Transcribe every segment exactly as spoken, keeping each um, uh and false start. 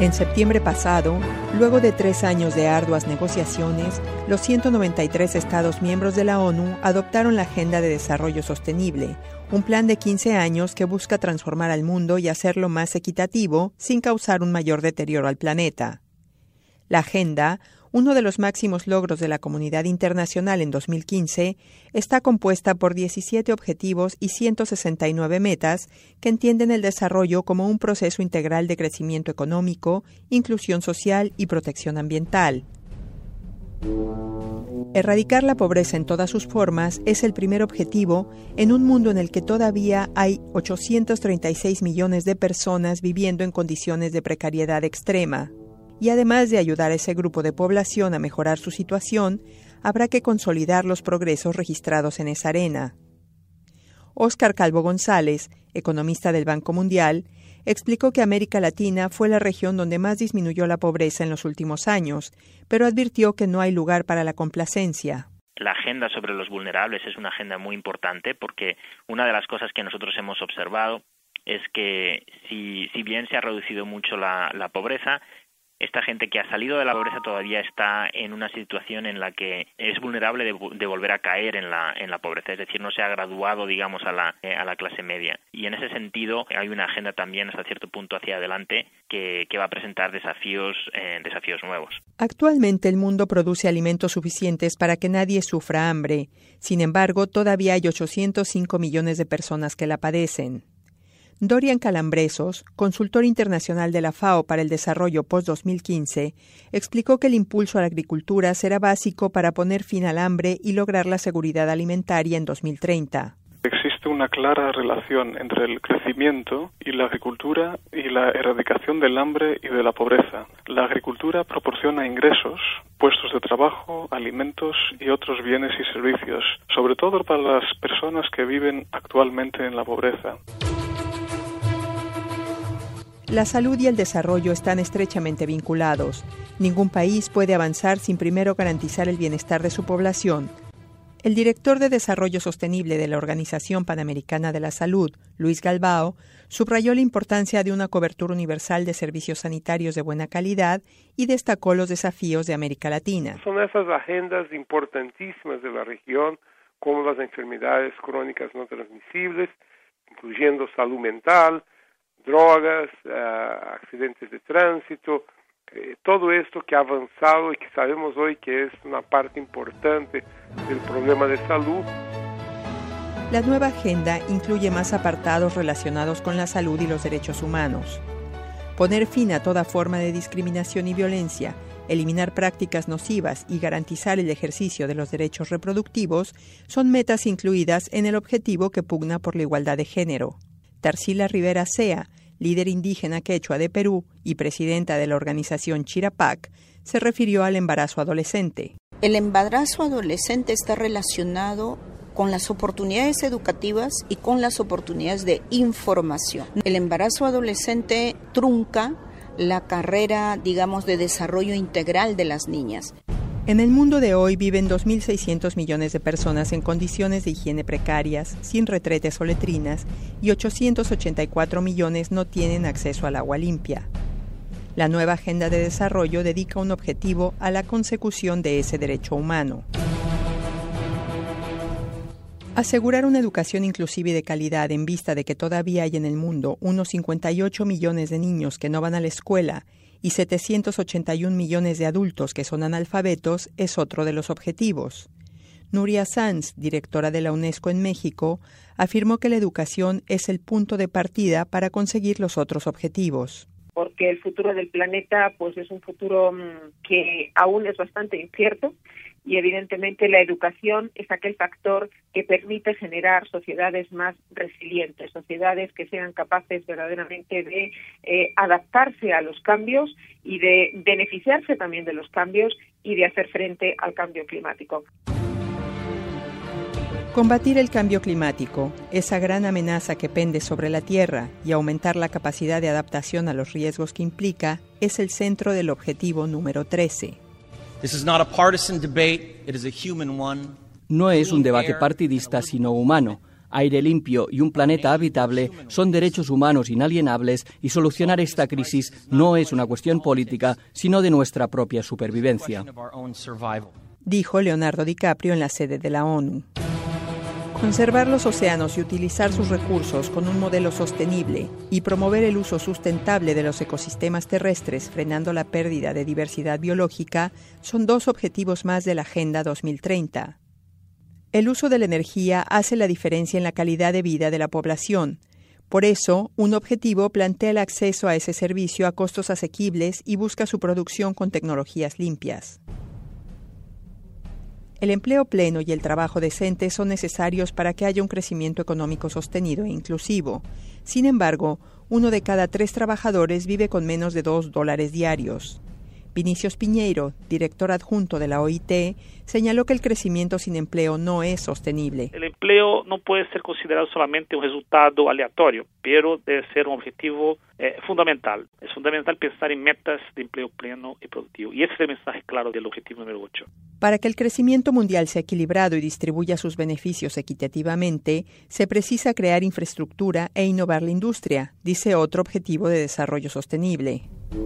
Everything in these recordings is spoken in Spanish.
En septiembre pasado, luego de tres años de arduas negociaciones, los ciento noventa y tres Estados miembros de la ONU adoptaron la Agenda de Desarrollo Sostenible, un plan de quince años que busca transformar al mundo y hacerlo más equitativo sin causar un mayor deterioro al planeta. La Agenda, uno de los máximos logros de la comunidad internacional en dos mil quince, está compuesta por diecisiete objetivos y ciento sesenta y nueve metas que entienden el desarrollo como un proceso integral de crecimiento económico, inclusión social y protección ambiental. Erradicar la pobreza en todas sus formas es el primer objetivo en un mundo en el que todavía hay ochocientos treinta y seis millones de personas viviendo en condiciones de precariedad extrema. Y además de ayudar a ese grupo de población a mejorar su situación, habrá que consolidar los progresos registrados en esa arena. Óscar Calvo González, economista del Banco Mundial, explicó que América Latina fue la región donde más disminuyó la pobreza en los últimos años, pero advirtió que no hay lugar para la complacencia. La agenda sobre los vulnerables es una agenda muy importante porque una de las cosas que nosotros hemos observado es que si, si bien se ha reducido mucho la, la pobreza, esta gente que ha salido de la pobreza todavía está en una situación en la que es vulnerable de, de volver a caer en la en la pobreza, es decir, no se ha graduado, digamos, a la eh, a la clase media. Y en ese sentido hay una agenda también hasta cierto punto hacia adelante que, que va a presentar desafíos eh, desafíos nuevos. Actualmente el mundo produce alimentos suficientes para que nadie sufra hambre. Sin embargo, todavía hay ochocientos cinco millones de personas que la padecen. Dorian Calambresos, consultor internacional de la FAO para el desarrollo post dos mil quince, explicó que el impulso a la agricultura será básico para poner fin al hambre y lograr la seguridad alimentaria en dos mil treinta. Existe una clara relación entre el crecimiento y la agricultura y la erradicación del hambre y de la pobreza. La agricultura proporciona ingresos, puestos de trabajo, alimentos y otros bienes y servicios, sobre todo para las personas que viven actualmente en la pobreza. La salud y el desarrollo están estrechamente vinculados. Ningún país puede avanzar sin primero garantizar el bienestar de su población. El director de Desarrollo Sostenible de la Organización Panamericana de la Salud, Luis Galbao, subrayó la importancia de una cobertura universal de servicios sanitarios de buena calidad y destacó los desafíos de América Latina. Son esas agendas importantísimas de la región, como las enfermedades crónicas no transmisibles, incluyendo salud mental, drogas, uh, accidentes de tránsito, eh, todo esto que ha avanzado y que sabemos hoy que es una parte importante del problema de salud. La nueva agenda incluye más apartados relacionados con la salud y los derechos humanos. Poner fin a toda forma de discriminación y violencia, eliminar prácticas nocivas y garantizar el ejercicio de los derechos reproductivos son metas incluidas en el objetivo que pugna por la igualdad de género. Tarsila Rivera Sea, líder indígena quechua de Perú y presidenta de la organización Chirapac, se refirió al embarazo adolescente. El embarazo adolescente está relacionado con las oportunidades educativas y con las oportunidades de información. El embarazo adolescente trunca la carrera, digamos, de desarrollo integral de las niñas. En el mundo de hoy viven dos mil seiscientos millones de personas en condiciones de higiene precarias, sin retretes o letrinas, y ochocientos ochenta y cuatro millones no tienen acceso al agua limpia. La nueva Agenda de Desarrollo dedica un objetivo a la consecución de ese derecho humano. Asegurar una educación inclusiva y de calidad en vista de que todavía hay en el mundo unos cincuenta y ocho millones de niños que no van a la escuela y setecientos ochenta y un millones de adultos que son analfabetos es otro de los objetivos. Nuria Sanz, directora de la UNESCO en México, afirmó que la educación es el punto de partida para conseguir los otros objetivos. Porque el futuro del planeta pues es un futuro mmm, que aún es bastante incierto y evidentemente la educación es aquel factor que permite generar sociedades más resilientes, sociedades que sean capaces verdaderamente de eh, adaptarse a los cambios y de beneficiarse también de los cambios y de hacer frente al cambio climático. Combatir el cambio climático, esa gran amenaza que pende sobre la Tierra, y aumentar la capacidad de adaptación a los riesgos que implica, es el centro del objetivo número trece. No es un debate partidista, sino humano. aire limpio y un planeta habitable son derechos humanos inalienables y solucionar esta crisis no es una cuestión política, sino de nuestra propia supervivencia. Dijo Leonardo DiCaprio en la sede de la ONU. Conservar los océanos y utilizar sus recursos con un modelo sostenible y promover el uso sustentable de los ecosistemas terrestres frenando la pérdida de diversidad biológica son dos objetivos más de la Agenda dos mil treinta. El uso de la energía hace la diferencia en la calidad de vida de la población. Por eso, un objetivo plantea el acceso a ese servicio a costos asequibles y busca su producción con tecnologías limpias. El empleo pleno y el trabajo decente son necesarios para que haya un crecimiento económico sostenido e inclusivo. Sin embargo, uno de cada tres trabajadores vive con menos de dos dólares diarios. Vinicius Piñeiro, director adjunto de la O I T, señaló que el crecimiento sin empleo no es sostenible. El empleo no puede ser considerado solamente un resultado aleatorio, pero debe ser un objetivo eh, fundamental. Es fundamental pensar en metas de empleo pleno y productivo. Y ese es el mensaje claro del objetivo número ocho. Para que el crecimiento mundial sea equilibrado y distribuya sus beneficios equitativamente, se precisa crear infraestructura e innovar la industria, dice otro objetivo de desarrollo sostenible.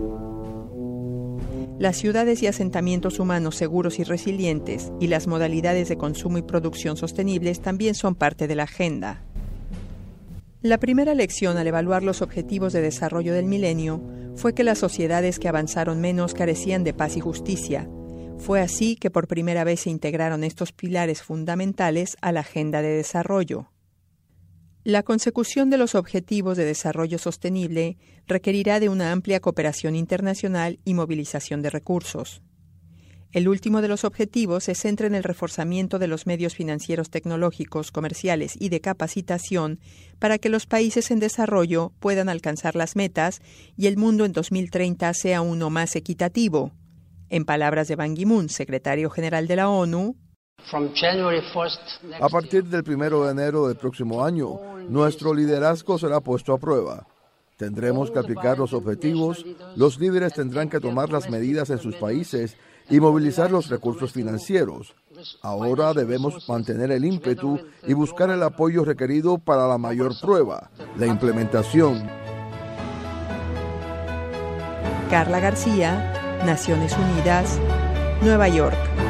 Las ciudades y asentamientos humanos seguros y resilientes y las modalidades de consumo y producción sostenibles también son parte de la agenda. La primera lección al evaluar los objetivos de desarrollo del milenio fue que las sociedades que avanzaron menos carecían de paz y justicia. Fue así que por primera vez se integraron estos pilares fundamentales a la agenda de desarrollo. La consecución de los objetivos de desarrollo sostenible requerirá de una amplia cooperación internacional y movilización de recursos. El último de los objetivos se centra en el reforzamiento de los medios financieros tecnológicos, comerciales y de capacitación para que los países en desarrollo puedan alcanzar las metas y el mundo en dos mil treinta sea uno más equitativo. En palabras de Ban Ki-moon, secretario general de la ONU, a partir del primero de enero del próximo año, nuestro liderazgo será puesto a prueba. Tendremos que aplicar los objetivos, los líderes tendrán que tomar las medidas en sus países y movilizar los recursos financieros. Ahora debemos mantener el ímpetu y buscar el apoyo requerido para la mayor prueba, la implementación. Carla García, Naciones Unidas, Nueva York.